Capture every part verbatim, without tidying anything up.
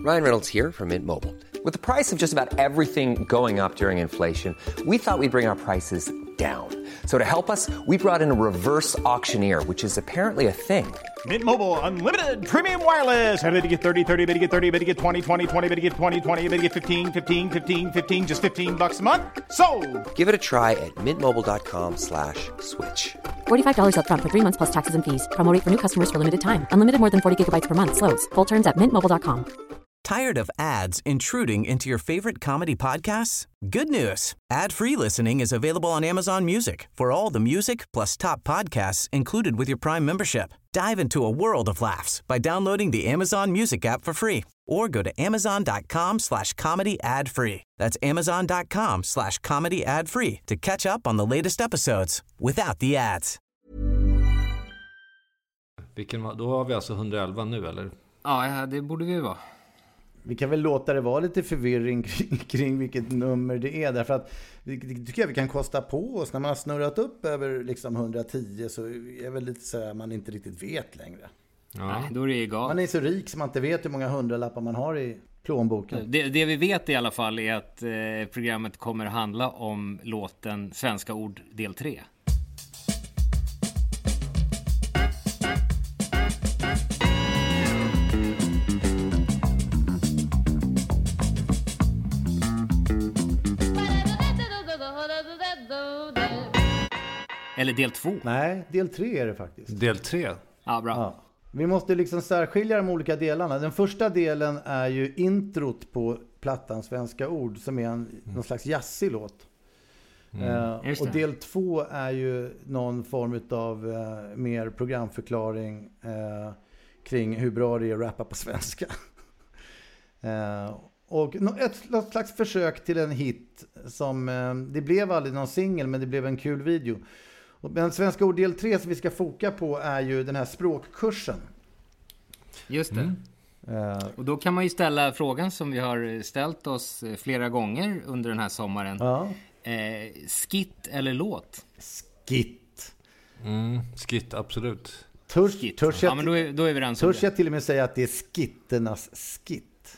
Ryan Reynolds here from Mint Mobile. With the price of just about everything going up during inflation, we thought we'd bring our prices down. So to help us, we brought in a reverse auctioneer, which is apparently a thing. Mint Mobile Unlimited Premium Wireless. How to get thirty, thirty, how to get thirty, how to get twenty, twenty, twenty, how to get twenty, twenty, how to get fifteen, fifteen, fifteen, fifteen, just fifteen bucks a month? Sold! Give it a try at mintmobile.com slash switch. forty-five dollars up front for three months plus taxes and fees. Promo rate for new customers for limited time. Unlimited more than forty gigabytes per month. Slows full terms at mint mobile dot com. Tired of ads intruding into your favorite comedy podcasts? Good news. Ad-free listening is available on Amazon Music for all the music plus top podcasts included with your Prime membership. Dive into a world of laughs by downloading the Amazon Music app for free or go to amazon.com slash comedy ad free. That's amazon.com slash comedy ad free to catch up on the latest episodes without the ads. Vilken, då har vi alltså hundraelva nu, eller? Ja, det borde vi vara. Vi kan väl låta det vara lite förvirring kring, kring vilket nummer det är. Därför att det tycker jag vi kan kosta på oss. När man har snurrat upp över liksom hundratio så är det väl lite så här man inte riktigt vet längre. Ja. Nej, då är det egalt. Man är så rik som man inte vet hur många hundralappar man har i plånboken. Det, det vi vet i alla fall är att eh, programmet kommer handla om låten Svenska ord del tre. Eller del två? Nej, del tre är det faktiskt. Del tre? Ja, bra. Ja. Vi måste liksom särskilja de olika delarna. Den första delen är ju introt på plattan Svenska ord som är en, mm. någon slags jazzig låt. Mm. Uh, och del två är ju någon form av uh, mer programförklaring uh, kring hur bra det är att rappa på svenska. uh, och ett, ett slags försök till en hit som uh, det blev aldrig någon singel, men det blev en kul video. Men Svenska ord del tre som vi ska foka på är ju den här språkkursen. Just det. Mm. Uh, och då kan man ju ställa frågan som vi har ställt oss flera gånger under den här sommaren. Uh. Eh, skit eller låt? Skit. Mm, skit, absolut. Törs, skit. Törs jag, ja, men då är, då är vi redan törs jag till och med säga att det är skitternas skit.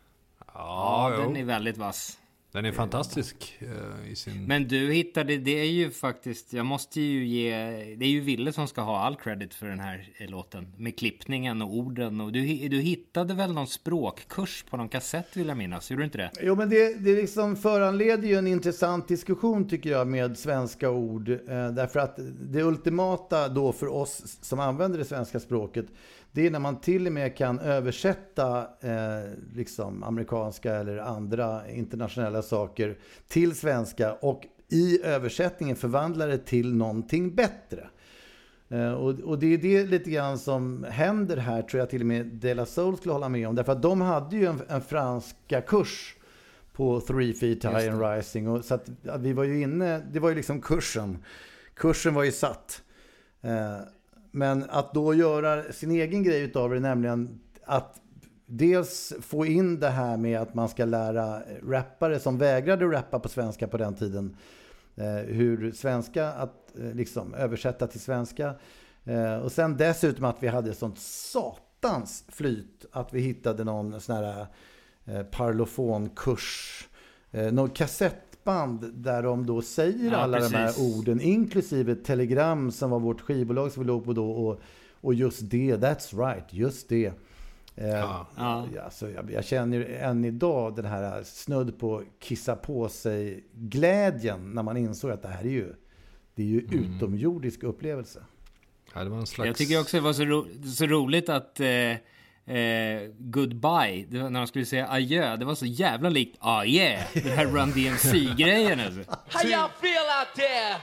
Ja, ja den är väldigt vass. Den är fantastisk uh, i sin... Men du hittade, det är ju faktiskt, jag måste ju ge, det är ju Ville som ska ha all credit för den här låten. Med klippningen och orden. Och du, du hittade väl någon språkkurs på någon kassett, vill jag minnas. Gjorde du inte det? Jo, men det, det liksom föranleder ju en intressant diskussion tycker jag med svenska ord. Eh, därför att det ultimata då för oss som använder det svenska språket, det är när man till och med kan översätta eh, liksom amerikanska eller andra internationella saker till svenska och i översättningen förvandla det till någonting bättre. Eh, och, och det är det lite grann som händer här, tror jag till och med De La Soul skulle hålla med om. Därför att de hade ju en, en franska kurs på Three Feet High and Rising. Och så att, att vi var ju inne, det var ju liksom kursen. Kursen var ju satt. Eh, Men att då göra sin egen grej utav det, nämligen att dels få in det här med att man ska lära rappare som vägrade rappa på svenska på den tiden eh, hur svenska att eh, liksom översätta till svenska. Eh, och sen dessutom att vi hade sånt satans flyt att vi hittade någon sån här eh, parlofonkurs, eh, någon kassettband där de då säger ja, alla precis. De här orden, inklusive Telegram som var vårt skivbolag som vi låg på då, och, och just det, that's right, just det. Eh, ja. Ja. Alltså, jag, jag känner än idag den här snudd på kissa på sig glädjen när man insåg att det här är ju, det är ju mm. utomjordisk upplevelse. Ja, det var en slags... Jag tycker också det var så, ro, så roligt att eh, eh, goodbye, det var när de skulle säga adjö, det var så jävla likt ah yeah, den här Run D M C-grejen alltså. How y'all feel out there?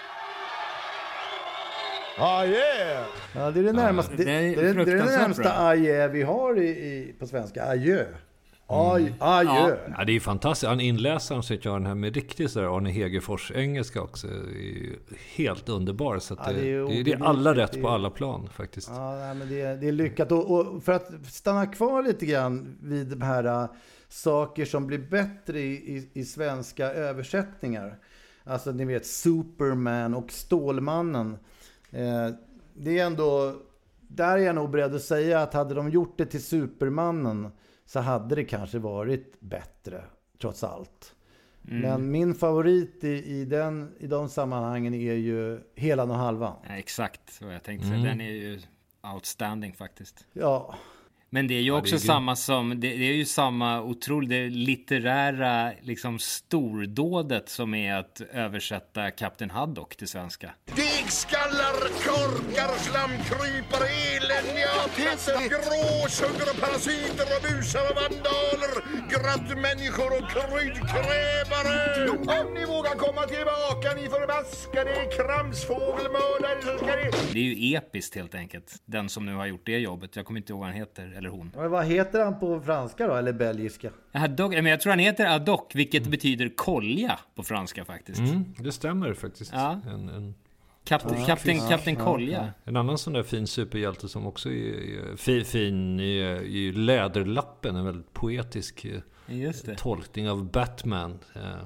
Ah yeah. Ja, det är det närmaste, det, det, det, det är det närmaste ah yeah vi har i, i, på svenska, adjö. Mm. Adjö. Ja, det är fantastiskt. Han inläsaren så jag den här med riktigt så där Arne Hegerfors engelska också är helt underbar, så att ja, det, det, är, det är alla rätt det är, på alla plan faktiskt. Ja, nej, men det, det är lyckat och, och för att stanna kvar lite grann vid de här uh, saker som blir bättre i, i, i svenska översättningar. Alltså ni vet Superman och Stålmannen. Eh, det är ändå, där är jag nog beredd att säga att hade de gjort det till Supermannen så hade det kanske varit bättre trots allt. Mm. Men min favorit i, i, den, i de sammanhangen är ju Helan och halvan. Ja, exakt vad jag tänkte säga. Mm. Den är ju outstanding faktiskt. Ja. Men det är ju också ja, är samma som, det, det är ju samma otroligt, det litterära liksom stordådet som är att översätta Kapten Haddock till svenska. Degskallar, korkar, slamkrypare, eländiga, teser, gråsuggor, parasiter och busar och vandaler, grottmänniskor och kryddkrävare. Om ni vågar komma tillbaka, ni förbaskade kramsfågelmördare, så ska ni... Det är ju episkt helt enkelt, den som nu har gjort det jobbet. Jag kommer inte ihåg vad han heter. Eller hon. Men vad heter han på franska då, eller belgiska? Haddock, men jag tror han heter Haddock, vilket mm. betyder kolja på franska faktiskt. Mm, det stämmer faktiskt. Ja. En, en... Kapten, ja, kapten, ja, kapten ja, Kolja. Ja. En annan sån där fin superhjälte som också är, är fin, fin är, är Läderlappen, en väldigt poetisk Just det. tolkning av Batman.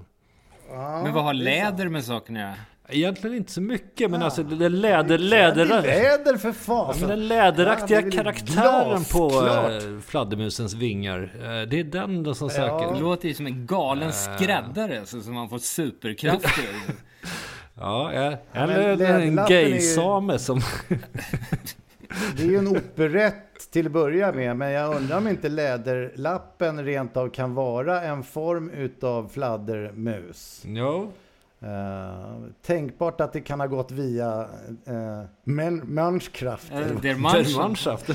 Ja, men vad har läder med saken att göra? Egentligen inte så mycket, men ja. alltså det läder, läder, det läder för fan. Ja, men den läderaktiga ja, karaktären glas, på äh, fladdermusens vingar, äh, det är den då som ja. söker. Det låter ju som en galen äh. skräddare, så som man får superkrafter. ja, ja, eller ja, en gay-same som... Det är ju en operett till att börja med, men jag undrar om inte Läderlappen rent av kan vara en form utav fladdermus. Jo. Uh, tänkbart att det kan ha gått via uh, men, Mannskraft. Uh, der Mannschaft.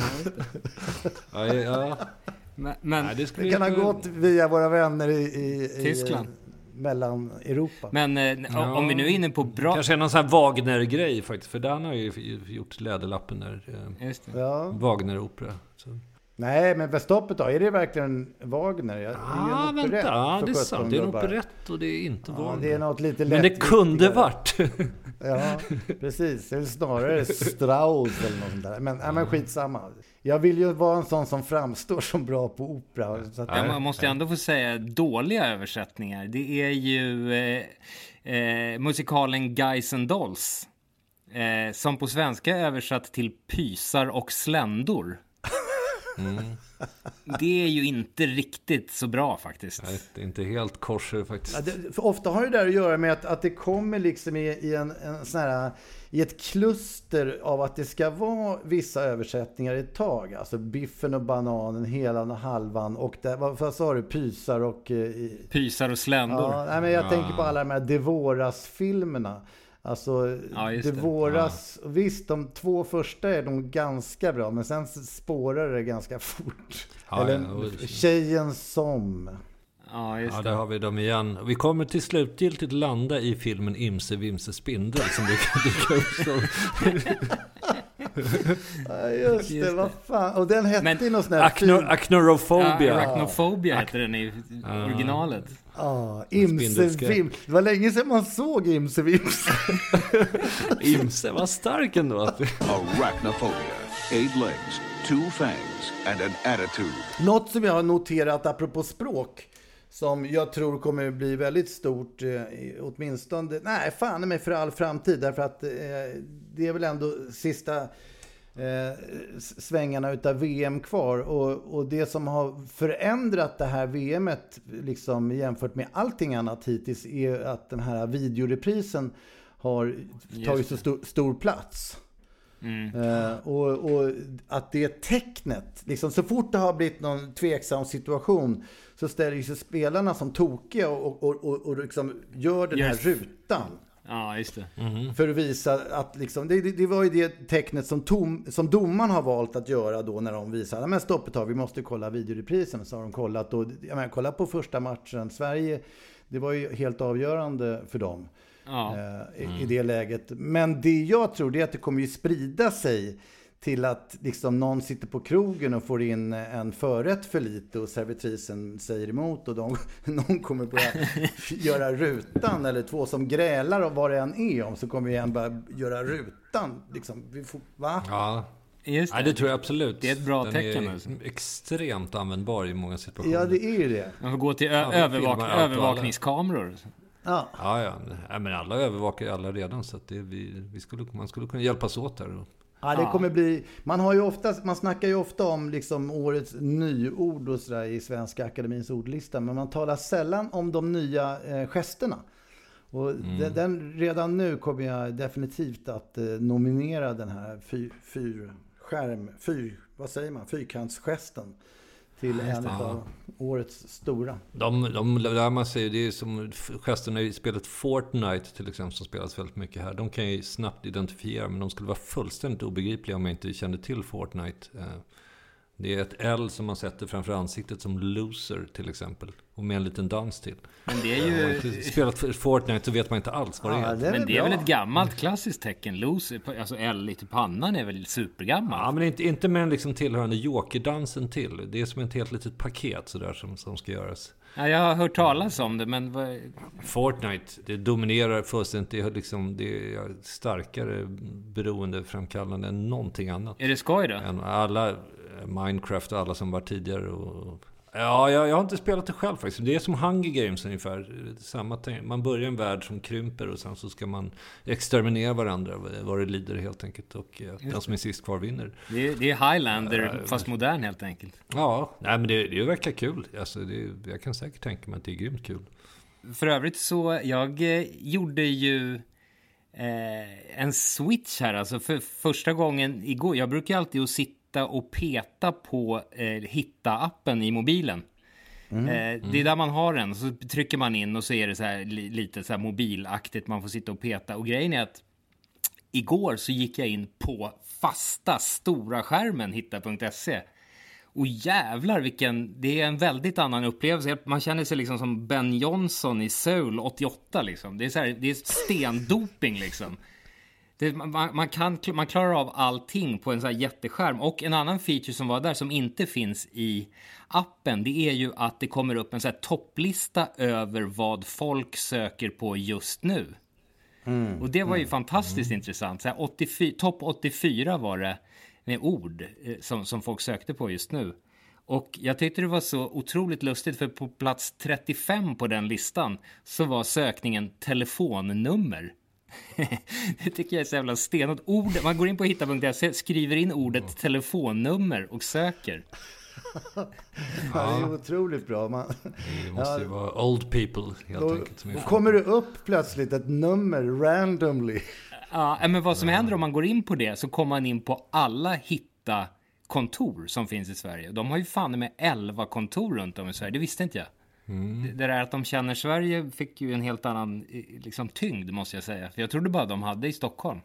ja, ja. Men, men Nej, det, det kan ha gått via våra vänner i, i Tyskland. I, mellan Europa. Men uh, ja. om vi nu är inne på bra... Kanske någon sån här Wagner-grej faktiskt. För Dan har ju gjort Läderlappen där. Uh, Just det. Ja. Wagner-opera. Så. Nej, men Verstoppet då? Är det verkligen Wagner? Ja, ah, vänta. Ja, det är sant. Det är en operett och det är inte ja, Wagner. Det är något lite lätt. Men det kunde varit. ja, precis. Eller snarare Strauss eller något sånt där. Men, ja, men skitsamma. Jag vill ju vara en sån som framstår som bra på opera. Så att ja, man måste ju ändå få säga dåliga översättningar. Det är ju eh, eh, musikalen Guys and Dolls. Eh, som på svenska är översatt till pysar och sländor. Mm. Det är ju inte riktigt så bra faktiskt. Nej, det är inte helt korser faktiskt. Ja, det, för ofta har det där att göra med att, att det kommer liksom i, i, en, en sån här, i ett kluster av att det ska vara vissa översättningar i ett tag. Alltså Biffen och bananen, Helan och halvan och där, vad, vad sa du? Pysar och... Eh, Pysar och sländor. Ja, nej, men jag ja. tänker på alla de här Devoras-filmerna. Alltså, ja, det våras, ja. Visst, de två första är de ganska bra, men sen spårar det ganska fort. Ja, Eller ja, Tjejen som... Ja, just ja, det. där har vi dem igen. Vi kommer till slutgiltigt landa i filmen Imse Vimse Spindel som det kan dyka upp så. Ja, just, just det, vad fan. Och den hette men, ju någon sån här Acno- Acnorofobia. Ja, Arachnofobia heter den i originalet. Ja, Imse Vimse. Det var länge sedan man såg Imse Vimse. Imse var stark ändå. Arachnophobia. Eight legs, two fangs and an attitude. Något som jag har noterat apropå språk som jag tror kommer bli väldigt stort eh, åtminstone, nej fan mig för all framtid, därför att eh, det är väl ändå sista eh, svängarna utav V M kvar och, och det som har förändrat det här V M:et liksom jämfört med allting annat hittills är att den här videoreprisen har tagit så stor, stor plats. Mm. Uh, och, och att det tecknet liksom, så fort det har blivit någon tveksam situation så ställer sig spelarna som tokiga och, och, och, och liksom gör den här yes. rutan. Ja, just det. Mm-hmm. För att visa att liksom, det, det, det var ju det tecknet som, tom, som domaren har valt att göra då när de visade, men stopp ett tag, vi måste kolla videoreprisen. Så har de kollat och, jag menar, kolla på första matchen Sverige, det var ju helt avgörande för dem. Ja. Eh, mm. i det läget. Men det jag tror det är att det kommer ju sprida sig till att liksom någon sitter på krogen och får in en förrätt för lite och servitrisen säger emot och de, någon kommer börja göra rutan eller två som grälar och vad det än är om så kommer vi igen bara göra rutan liksom, vi får, va? Ja. Just det. Nej, det tror jag absolut. Det är ett bra Den tecken. är alltså. extremt användbar i många situationer. Ja, det är ju det. Man får gå till ö- ja, övervak- övervakningskameror. Ja. Ja, ja. ja, men alla övervakar ju alla redan så att det, vi, vi skulle, man skulle kunna hjälpas åt där och Ja, det kommer bli, man har ju ofta, man snackar ju ofta om liksom årets nyord och sådär i Svenska Akademins ordlista, men man talar sällan om de nya eh, gesterna. Och mm. den, den, redan nu kommer jag definitivt att eh, nominera den här fyr, fyr skärm, fyr, vad säger man, fyrkantsgesten till en ja. av årets stora. De, de lär man sig, det är som gesterna i spelet Fortnite till exempel, som spelas väldigt mycket här. De kan ju snabbt identifiera, men de skulle vara fullständigt obegripliga om jag inte kände till Fortnite. Det är ett L som man sätter framför ansiktet som loser till exempel. Och med en liten dans till. Men det är ju... Om man inte spelat Fortnite så vet man inte alls vad det är. Ja, det är men det är bra. Väl ett gammalt klassiskt tecken. Loser, alltså L i pannan är väl supergammal. Ja, men inte, inte med en liksom tillhörande jokerdansen till. Det är som ett helt litet paket sådär som, som ska göras. Ja, jag har hört talas om det, men... Vad... Fortnite, det dominerar fullständigt. Det är, liksom, det är starkare beroendeframkallande än någonting annat. Är det skoj då? Än alla Minecraft och alla som var tidigare. Och... Ja, jag, jag har inte spelat det själv faktiskt. Det är som Hunger Games ungefär. Samma tänk. Man börjar en värld som krymper och sen så ska man exterminera varandra vad det lider helt enkelt. Och den som är sist kvar vinner. Det är, det är Highlander uh, fast modern helt enkelt. Ja, nej, men det, det verkar kul. Alltså, det, jag kan säkert tänka mig att det är grymt kul. För övrigt så, jag eh, gjorde ju eh, en switch här. Alltså för första gången igår. Jag brukar alltid att sitta och peta på eh, hitta-appen i mobilen. Mm. Eh, det är där man har den. Så trycker man in och så är det så här, li, lite så här mobilaktigt. Man får sitta och peta. Och grejen är att igår så gick jag in på fasta stora skärmen hitta punkt se. Och jävlar vilken... Det är en väldigt annan upplevelse. Man känner sig liksom som Ben Johnson i Soul åttioåtta liksom. Det är så här, det är stendoping liksom. Det, man, man, kan, man klarar av allting på en sån här jätteskärm. Och en annan feature som var där som inte finns i appen, det är ju att det kommer upp en sån här topplista över vad folk söker på just nu. Mm, och det var ju mm, fantastiskt mm. intressant. Så här åttiofyra, topp åttiofyra var det med ord eh, som, som folk sökte på just nu. Och jag tyckte det var så otroligt lustigt, för på plats trettiofem på den listan så var sökningen telefonnummer. Det tycker jag är så jävla stenigt. Ord, man går in på hitta punkt se, skriver in ordet telefonnummer och söker. Ja, det är otroligt bra. Man, det måste ju ja, vara old people helt då, enkelt. Som då kommer det upp plötsligt ett nummer randomly. Ja, men vad som händer om man går in på det, så kommer man in på alla hitta kontor som finns i Sverige. De har ju fan med elva kontor runt om i Sverige. Det visste inte jag. Mm. Det där att de känner Sverige fick ju en helt annan liksom, tyngd, måste jag säga. För jag trodde bara de hade i Stockholm.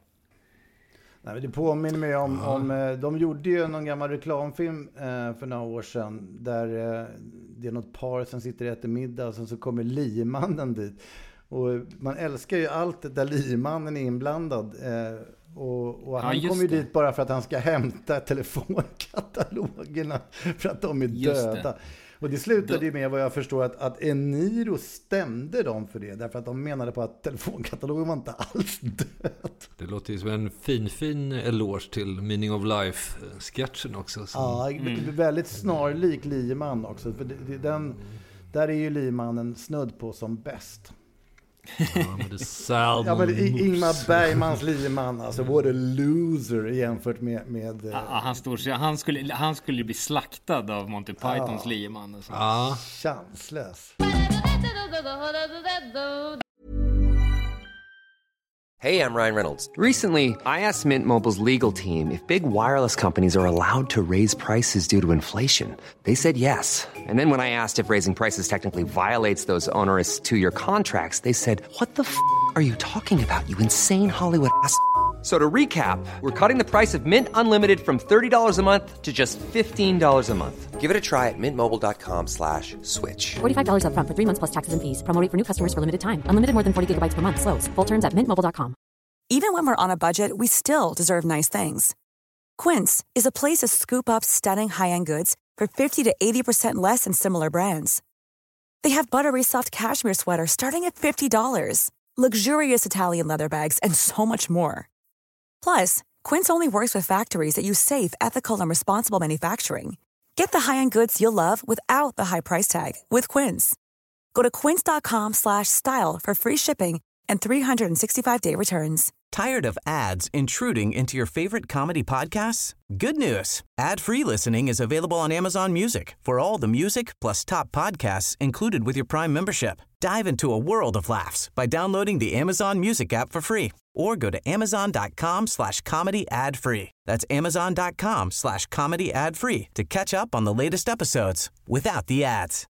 Nej, det påminner mig om, ja. om... De gjorde ju någon gammal reklamfilm eh, för några år sedan. Där eh, det är något par som sitter och äter middag och sen så kommer limannen dit. Och man älskar ju allt där limannen är inblandad. Eh, och, och han ja, kommer ju det. dit bara för att han ska hämta telefonkatalogerna. För att de är just döda. Det. Och det slutade ju med, vad jag förstår, att, att Eniro stämde dem för det. Därför att de menade på att telefonkatalogen var inte alls död. Det låter ju som en fin, fin eloge till Meaning of Life-sketchen också. Som... Ja, mm. väldigt snarlik Liman också. För det, det, den, där är ju Limannen snudd på som bäst. Ja, men det ja, men Ingmar Bergmans Liman, alltså what a loser jämfört med, med ja, han, står, han, skulle, han skulle bli slaktad av Monty Pythons ja. Liman alltså. Ja, chanslös. Hey, I'm Ryan Reynolds. Recently, I asked Mint Mobile's legal team if big wireless companies are allowed to raise prices due to inflation. They said yes. And then when I asked if raising prices technically violates those onerous two-year contracts, they said, what the f*** are you talking about, you insane Hollywood ass f- So to recap, we're cutting the price of Mint Unlimited from thirty dollars a month to just fifteen dollars a month. Give it a try at mintmobile.com slash switch. forty-five dollars up front for three months plus taxes and fees. Promo rate for new customers for limited time. Unlimited more than forty gigabytes per month. Slows full terms at mint mobile dot com. Even when we're on a budget, we still deserve nice things. Quince is a place to scoop up stunning high-end goods for fifty to eighty percent less than similar brands. They have buttery soft cashmere sweaters starting at fifty dollars, luxurious Italian leather bags, and so much more. Plus, Quince only works with factories that use safe, ethical, and responsible manufacturing. Get the high-end goods you'll love without the high price tag with Quince. Go to quince dot com slash style for free shipping and three sixty-five day returns. Tired of ads intruding into your favorite comedy podcasts? Good news. Ad-free listening is available on Amazon Music for all the music plus top podcasts included with your Prime membership. Dive into a world of laughs by downloading the Amazon Music app for free or go to amazon.com slash comedy ad free. That's amazon.com slash comedy ad free to catch up on the latest episodes without the ads.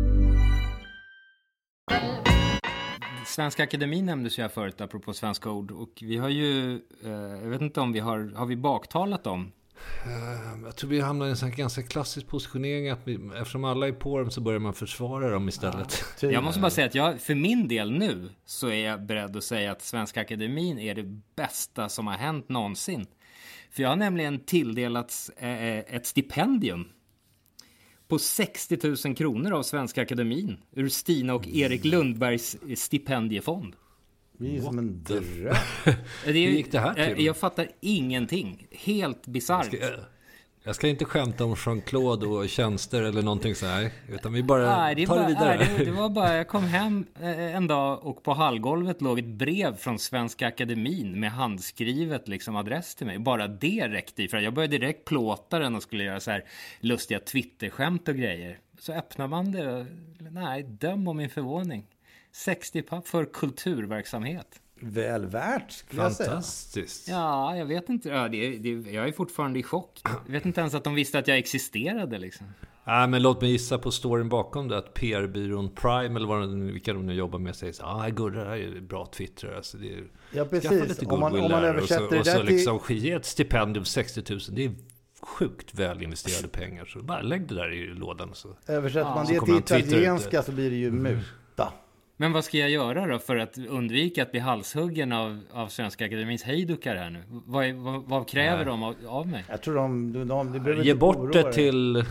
Svenska Akademin nämndes ju förut apropå svenska ord, och vi har ju, eh, jag vet inte om vi har, har vi baktalat dem? Uh, jag tror vi hamnar i en sån ganska klassisk positionering att vi, eftersom alla är på dem så börjar man försvara dem istället. Ja, jag måste bara säga att jag, för min del nu så är jag beredd att säga att Svenska Akademin är det bästa som har hänt någonsin. För jag har nämligen tilldelats eh, ett stipendium på sextio tusen kronor av Svenska Akademin ur Stina och Erik Lundbergs stipendiefond. Vi är som en dröm. Hur gick det här till? Jag fattar ingenting. Helt bizarrt. Jag ska, jag ska inte skämta om Jean-Claude och tjänster eller någonting så här, utan vi bara nej, det tar bara, det vidare. Nej, det, det var bara, jag kom hem en dag och på hallgolvet låg ett brev från Svenska Akademin med handskrivet liksom adress till mig. Bara det räckte i, för jag började direkt plåta den och skulle göra så här lustiga Twitter-skämt och grejer. Så öppnar man det, nej, döm om min förvåning. sextio papp för kulturverksamhet. Väl värt, fantastiskt. Ja, jag vet inte. Ja, det, det, jag är fortfarande i chock. Jag vet inte ens att de visste att jag existerade liksom. Ja, men låt mig gissa på storyn bakom det, att P R-byrån Prime eller vad de, vilka de nu jobbar med säger så ja, ah, Gurra, det här är bra Twitter, alltså det är, ja, precis. Om man, om man översätter och så, det och så till... liksom ge ett stipendium sextio tusen, det är sjukt väl investerade pengar, så bara lägg det där i lådan så. Översätter ja. man det till italienska så blir det ju muta. Men vad ska jag göra då för att undvika att bli halshuggen av, av Svenska Akademins hejdukar här nu? Vad, vad, vad kräver Nej. de av, av mig? Jag tror de... de, de, de Ge bort det till...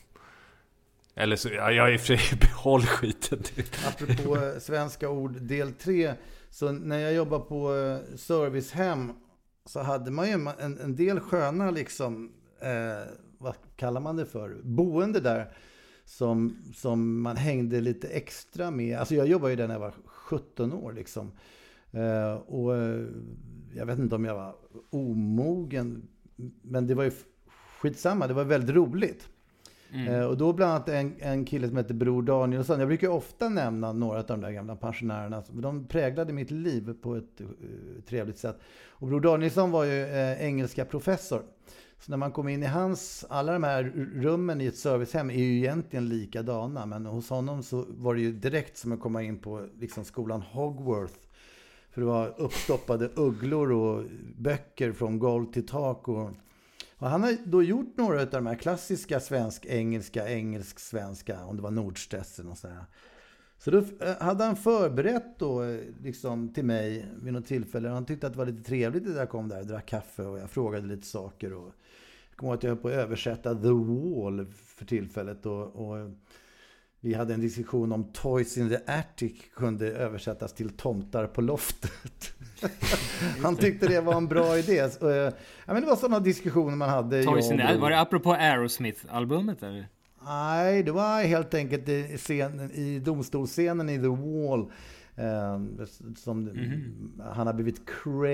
Eller så, ja, jag är fri, behåll skiten till. Apropå svenska ord del tre, så när jag jobbar på servicehem så hade man ju en, en del sköna liksom, eh, vad kallar man det för? Boende där. Som, som man hängde lite extra med. Alltså jag jobbade ju där när jag var sjutton år liksom. Uh, och uh, jag vet inte om jag var omogen. Men det var ju skitsamma. Det var väldigt roligt. Mm. Uh, och då bland annat en, en kille som heter Bror Danielsson. Jag brukar ofta nämna några av de där gamla pensionärerna. De präglade mitt liv på ett uh, trevligt sätt. Och Bror Danielsson var ju uh, engelska professor. Så när man kom in i hans, alla de här rummen i ett servicehem är ju egentligen likadana. Men hos honom så var det ju direkt som att komma in på liksom skolan Hogwarts. För det var uppstoppade ugglor och böcker från golv till tak. Och, och han har då gjort några av de här klassiska svensk-engelska, engelsk-svenska, om det var Nordstressen och sådär. Så då hade han förberett då liksom till mig vid något tillfälle. Han tyckte att det var lite trevligt att jag kom där och drack kaffe och jag frågade lite saker. Och jag kommer ihåg att jag höll på att översätta The Wall för tillfället. Och, och vi hade en diskussion om Toys in the Attic kunde översättas till Tomtar på loftet. Han tyckte det var en bra idé. Och, ja, men det var sådana diskussioner man hade. Toys in the Attic, var det apropå Aerosmith-albumet eller? Nej, det var helt enkelt i, scenen, i domstolsscenen i The Wall eh, som mm-hmm. han har blivit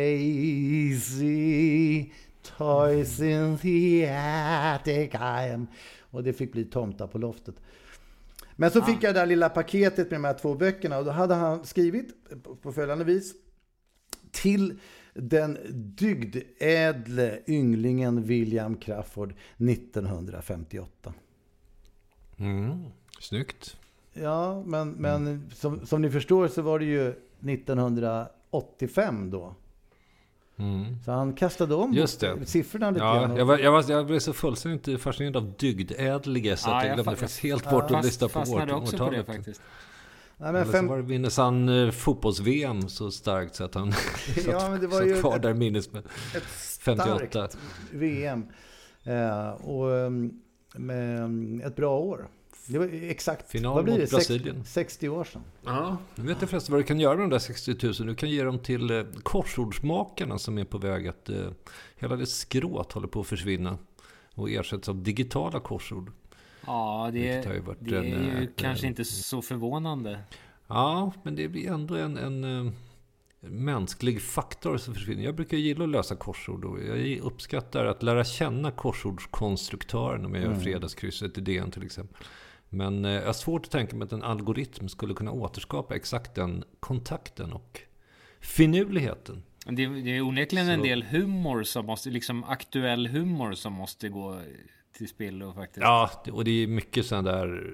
crazy toys in the attic I am. Och det fick bli Tomtar på loftet. Men så ah. fick jag det där lilla paketet med de här två böckerna och då hade han skrivit på, på följande vis: till den dygdädle ynglingen William Crawford nittonhundrafemtioåtta. Mm, snyggt. Ja, men, men mm. som, som ni förstår så var det ju nittonhundraåttiofem då. Mm. Så han kastade om Just det. siffrorna lite ja, grann. Jag, var, jag, var, jag blev så fullständigt fascinerad av dygdädliga så ja, att jag glömde faktiskt helt bort ja, att lyssna på vårt årtalet. Också på det faktiskt. Nej, men fem... fem... så var det minnes han uh, fotbolls-V M så starkt så att han ja, men det var satt ju kvar ett, där minnes med ett femtioåtta. Starkt V M. Uh, och um, med ett bra år. Det var exakt, final vad blir det? Mot Brasilien. sextio år sedan. Ja, nu vet jag förresten vad du kan göra med de där sextio tusen. Du kan ge dem till eh, korsordsmakarna som är på väg att eh, hela det skråt håller på att försvinna och ersätts av digitala korsord. Ja, det, är, ju det är en, ju ett, kanske en, inte så förvånande. Ja, men det blir ändå en, en, mänsklig faktor som försvinner. Jag brukar gilla att lösa korsord och jag uppskattar att lära känna korsordskonstruktören om jag gör mm. fredagskrysset i D N till exempel. Men eh, jag har svårt att tänka mig att en algoritm skulle kunna återskapa exakt den kontakten och finurligheten. Det, det är onekligen Så. en del humor som måste, liksom aktuell humor som måste gå till spillo faktiskt. Ja, och det är mycket sådana där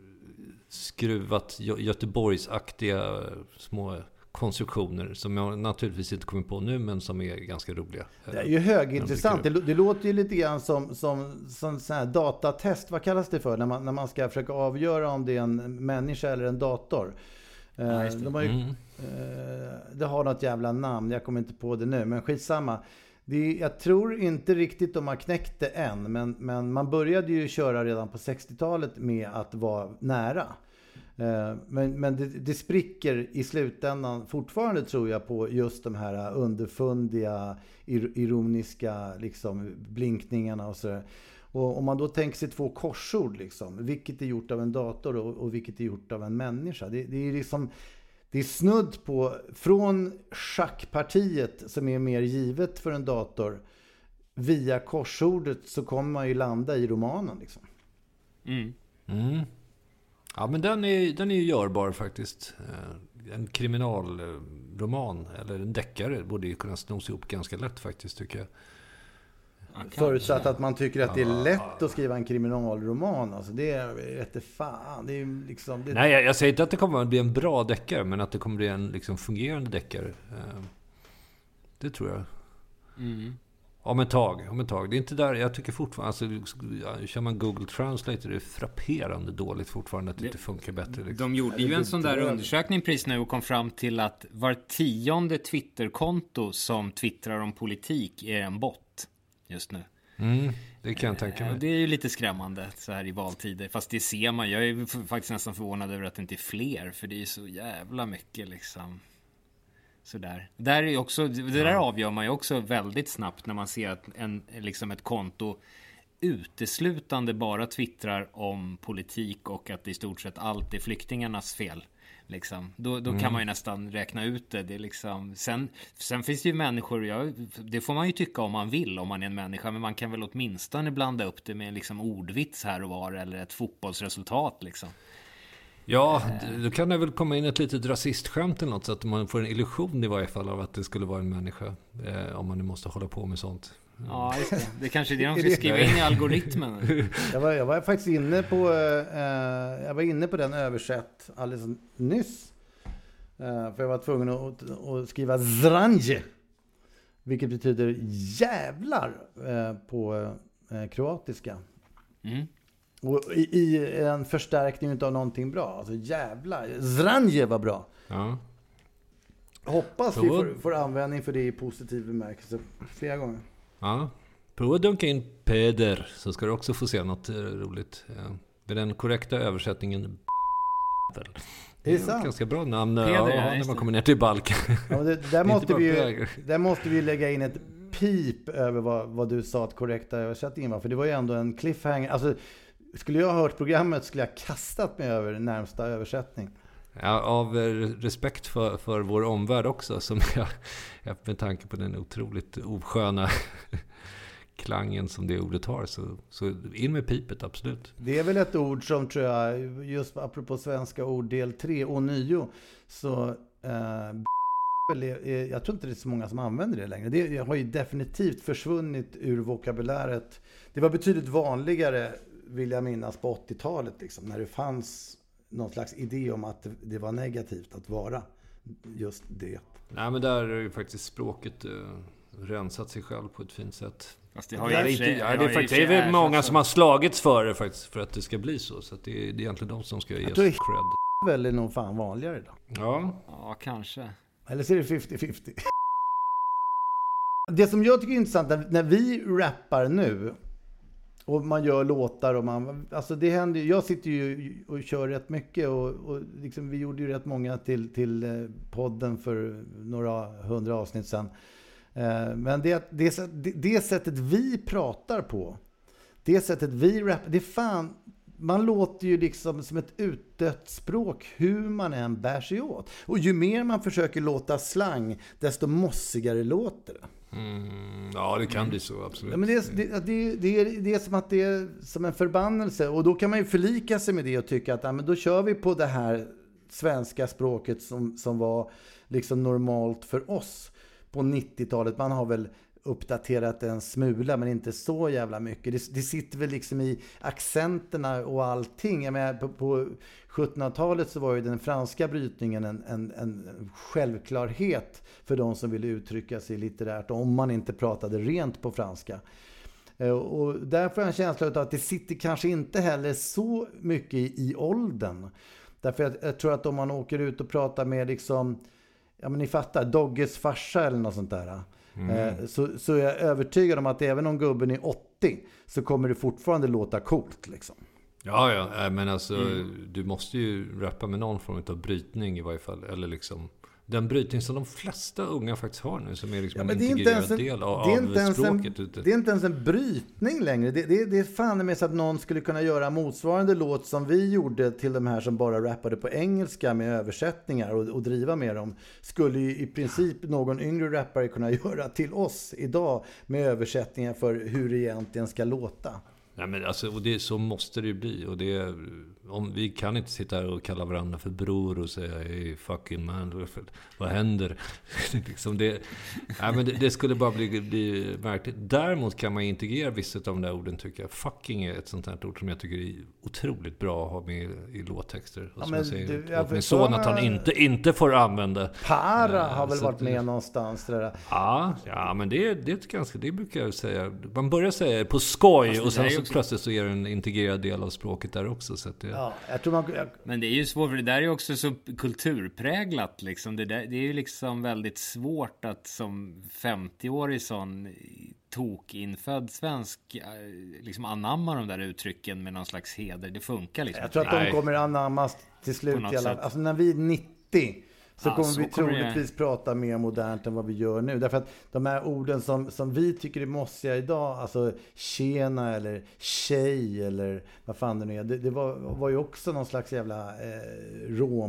skruvat Göteborgsaktiga små konstruktioner som jag naturligtvis inte kommer på nu, men som är ganska roliga. Det är ju högintressant. Det, det låter ju lite grann som, som, som sån här datatest. Vad kallas det för? När man, när man ska försöka avgöra om det är en människa eller en dator. Ja, det. De har ju, mm. det har något jävla namn. Jag kommer inte på det nu, men skitsamma. Det, jag tror inte riktigt de har knäckt det än. Men, men man började ju köra redan på sextiotalet med att vara nära. Men, men det, det spricker i slutändan fortfarande, tror jag, på just de här underfundiga, ironiska liksom, blinkningarna och sådär. Och om man då tänker sig två korsord, liksom, vilket är gjort av en dator och, och vilket är gjort av en människa. Det, det är liksom, det är snudd på, från schackpartiet som är mer givet för en dator, via korsordet så kommer man ju landa i romanen liksom. Mm. Mm. Ja, men den är, den är ju görbar faktiskt. En kriminalroman eller en deckare borde ju kunna snos ihop ganska lätt faktiskt, tycker jag. Förutsatt att man tycker att det är lätt att skriva en kriminalroman. Alltså det är rätt fan. Det är liksom, det... Nej, jag, jag säger inte att det kommer att bli en bra deckare, men att det kommer att bli en liksom, fungerande deckare. Det tror jag. Mm. Om ett tag, om ett tag. Det är inte där, jag tycker fortfarande, alltså, kör man Google Translate, det är frapperande dåligt fortfarande att det, det inte funkar bättre. Liksom. De gjorde ju en sån där undersökning precis nu och kom fram till att var tionde Twitterkonto som twittrar om politik är en bot just nu. Mm, det kan jag tänka mig. Det är ju lite skrämmande så här i valtider. Fast det ser man, jag är faktiskt nästan förvånad över att det inte är fler, för det är så jävla mycket liksom. Sådär. Där är också, det där ja. avgör man ju också väldigt snabbt när man ser att en, liksom ett konto uteslutande bara twittrar om politik och att i stort sett allt är flyktingarnas fel. Liksom. Då, då mm. kan man ju nästan räkna ut det. Det är liksom, sen, sen finns det ju människor, ja, det får man ju tycka om man vill om man är en människa, men man kan väl åtminstone blanda upp det med liksom ordvits här och var eller ett fotbollsresultat liksom. Ja, då kan det väl komma in ett litet rasistskämt eller något, så att man får en illusion i varje fall av att det skulle vara en människa, eh, om man nu måste hålla på med sånt. Mm. Ja, just det. Det kanske är det de ska skriva in i algoritmen. jag, var, jag var faktiskt inne på eh, jag var inne på den översätt alldeles nyss. Eh, för jag var tvungen att, att skriva zranje, vilket betyder jävlar eh, på eh, kroatiska. Mm. Och i, i en förstärkning av någonting bra. Alltså jävlar. Zranje var bra. Ja. Hoppas Prova. vi får, får användning för det i positiv bemärkelse flera gånger. Ja. Prova att dunka in Peder, så ska du också få se något roligt. Ja. Med den korrekta översättningen. Det är sant. Ganska bra namn. Peder, ja, ja, när man kommer ner till Balkan. Ja, det, där, måste vi ju, där måste vi lägga in ett pip över vad, vad du sa att korrekta översättningen var. För det var ju ändå en cliffhanger. Alltså, skulle jag ha hört programmet skulle jag kastat mig över närmsta översättning. Ja, av respekt för, för vår omvärld också, som jag, med tanke på den otroligt osköna klangen som det ordet har, så, så in med pipet, absolut. Det är väl ett ord som, tror jag, just apropå svenska ord del tre och nio, så eh, jag tror inte det är så många som använder det längre. Det har ju definitivt försvunnit ur vokabuläret. Det var betydligt vanligare, vill jag minnas, på åttiotalet liksom, när det fanns någon slags idé om att det var negativt att vara just det. Nej, men där är ju faktiskt språket uh, rensat sig själv på ett fint sätt. Fast det har ju inte, ja, det är faktiskt det är många som har slagits för det faktiskt, för att det ska bli så. Så att det, är, det är egentligen de som ska ges cred. Väl är nog fan vanligare då. Ja. Ja, kanske. Eller så är det femtio femtio. Det som jag tycker är intressant, när, när vi rappar nu och man gör låtar och man, alltså det händer, jag sitter ju och kör rätt mycket och, och liksom, vi gjorde ju rätt många till, till podden för några hundra avsnitt sedan. Men det, det, det, det sättet vi pratar på, det sättet vi rappar, det är fan, man låter ju liksom som ett utdött språk hur man än bär sig åt. Och ju mer man försöker låta slang, desto mossigare låter det. Mm, ja, det kan bli så, absolut. Ja, men det, är, det, det, det, är, det är som att det är som en förbannelse. Och då kan man ju förlika sig med det och tycka att ja, men då kör vi på det här svenska språket som, som var liksom normalt för oss på nittiotalet. Man har väl uppdaterat en smula, men inte så jävla mycket. Det, det sitter väl liksom i accenterna och allting. Jag menar, på, på sjuttonhundratalet så var ju den franska brytningen en, en, en självklarhet för de som ville uttrycka sig litterärt, om man inte pratade rent på franska. Och därför har jag en känsla av att det sitter kanske inte heller så mycket i, i åldern. Därför jag, jag tror att om man åker ut och pratar med liksom, ja men ni fattar, Dogges farsa eller något sånt där. Mm. Så, så är jag övertygad om att även om gubben är åttio så kommer det fortfarande låta coolt liksom. Ja, ja, men alltså mm. du måste ju rappa med någon form av brytning i varje fall, eller liksom den brytning som de flesta unga faktiskt har nu, som är liksom ja, en integrerad en, del av, av språket. En, det är inte ens en brytning längre. Det, det, det är fan med så att någon skulle kunna göra motsvarande låt som vi gjorde till de här som bara rappade på engelska med översättningar och, och driva med dem. Skulle ju i princip någon yngre rappare kunna göra till oss idag med översättningar för hur det egentligen ska låta. Nej, men alltså, och det, så måste det ju bli. Och det, om, vi kan inte sitta här och kalla varandra för bror och säga hey, fucking man, vad händer? liksom det, nej, men det, det skulle bara bli, bli märkligt. Däremot kan man integrera vissa av de där orden, tycker jag. Fucking är ett sånt här ord som jag tycker är otroligt bra att ha med i låttexter. Och ja, jag säger du, jag min son att han inte, inte får använda. Para äh, har väl varit med det, någonstans. Det där. Ja, ja, men det, det är ganska, det brukar jag säga. Man börjar säga på skoj alltså, och sen så plötsligt så är det en integrerad del av språket där också. Så att det... ja, jag tror man... jag... Men det är ju svårt, för det där är ju också så kulturpräglat. Liksom. Det, där, det är ju liksom väldigt svårt att som femtio-årig sån tokinfödd svensk liksom anamma de där uttrycken med någon slags heder. Det funkar liksom. Jag tror att de kommer anammas till slut i alla... Alltså när vi är nittio så ja, kommer så vi kommer troligtvis det... prata mer modernt än vad vi gör nu. Därför att de här orden som, som vi tycker är mossiga idag, alltså tjena eller tjej eller vad fan det nu är, det, det var, var ju också någon slags jävla eh,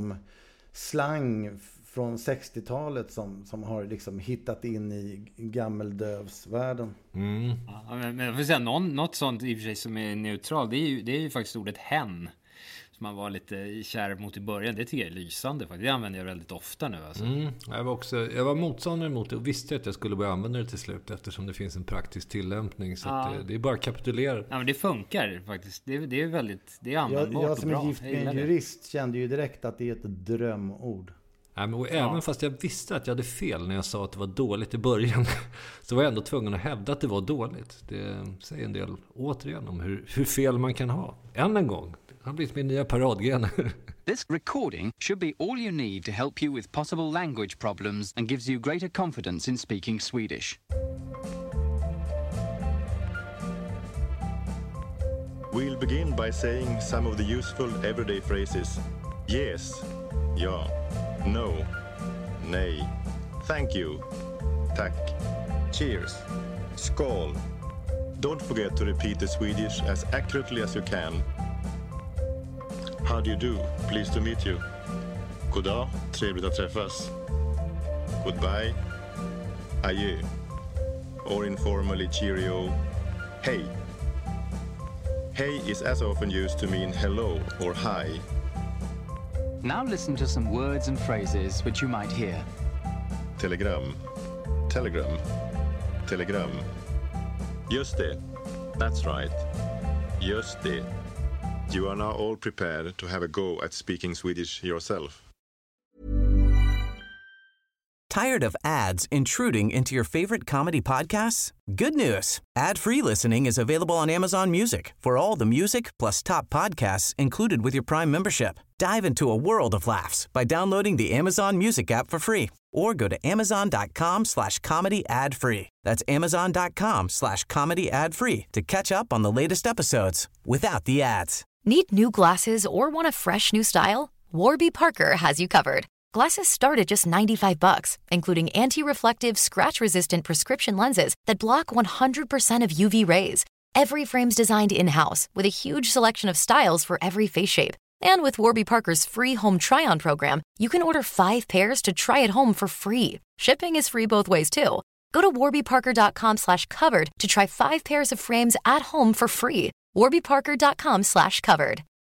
romslang från sextiotalet som, som har liksom hittat in i gammeldövsvärlden. Mm. Ja, men, men jag får säga, någon, något sånt i och för sig som är neutral, det är ju, det är ju faktiskt ordet hen. Som man var lite kärv mot i början. Det tycker jag är lysande faktiskt. Det använder jag väldigt ofta nu. Alltså. Mm, jag var också, jag var motståndare mot det och visste att jag skulle börja använda det till slut eftersom det finns en praktisk tillämpning. Så ja. att det, det är bara att kapitulera. Ja, men det funkar faktiskt. Det, det är väldigt, det är användbart jag, jag som och bra. är gift med en jurist kände ju direkt att det är ett drömord. Nej, men och även ja. fast jag visste att jag hade fel när jag sa att det var dåligt i början, så var jag ändå tvungen att hävda att det var dåligt. Det säger en del återigen om hur, hur fel man kan ha. Än en gång. Det har blivit min nya paradgren. This recording should be all you need to help you with possible language problems and gives you greater confidence in speaking Swedish. We'll begin by saying some of the useful everyday phrases. Yes, ja, no, nej, thank you, tack, cheers, skål. Don't forget to repeat the Swedish as accurately as you can. How do you do? Pleased to meet you. Goddag, trevligt att träffas. Goodbye, adjö. Or informally cheerio, hey. Hey is as often used to mean hello or hi. Now listen to some words and phrases which you might hear. Telegram, telegram, telegram. Just det, that's right. Just det. You are now all prepared to have a go at speaking Swedish yourself. Tired of ads intruding into your favorite comedy podcasts? Good news. Ad-free listening is available on Amazon Music for all the music plus top podcasts included with your Prime membership. Dive into a world of laughs by downloading the Amazon Music app for free or go to amazon.com slash comedy ad free. That's amazon.com slash comedy ad free to catch up on the latest episodes without the ads. Need new glasses or want a fresh new style? Warby Parker has you covered. Glasses start at just ninety-five bucks, including anti-reflective, scratch-resistant prescription lenses that block one hundred percent of U V rays. Every frame's designed in-house with a huge selection of styles for every face shape. And with Warby Parker's free home try-on program, you can order five pairs to try at home for free. Shipping is free both ways, too. Go to warbyparker.com slash covered to try five pairs of frames at home for free. warbyparker.com slash covered.